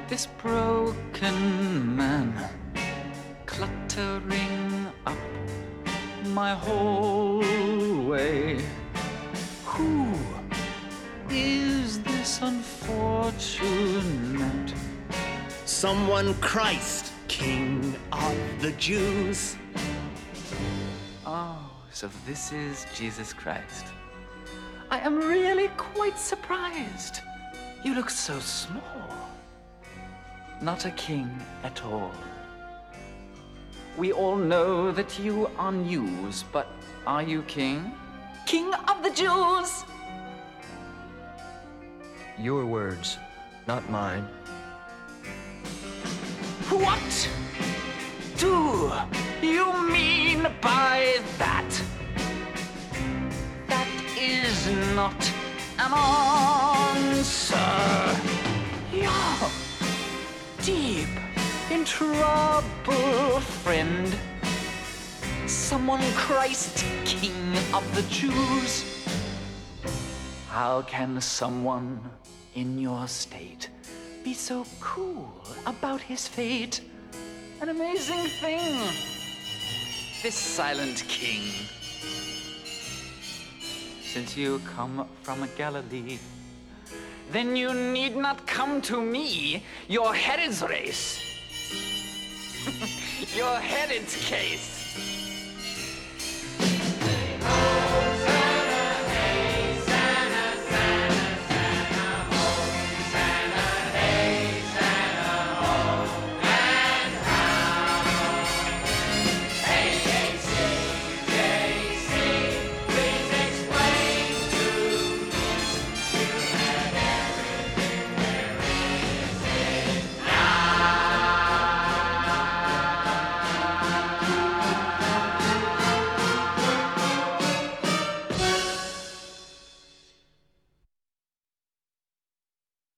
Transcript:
This broken man cluttering up my hallway. Who is this unfortunate? Someone Christ, King of the Jews. Oh, so this is Jesus Christ. I am really quite surprised. You look so small. Not a king at all. We all know that you are news, but are you king? King of the Jews! Your words, not mine. What do you mean by that? That is not an answer. You're deep in trouble, friend. Someone Christ, King of the Jews. How can someone in your state be so cool about his fate? An amazing thing. This silent king. Since you come from Galilee, then you need not come to me. Your head is race. Your head is case.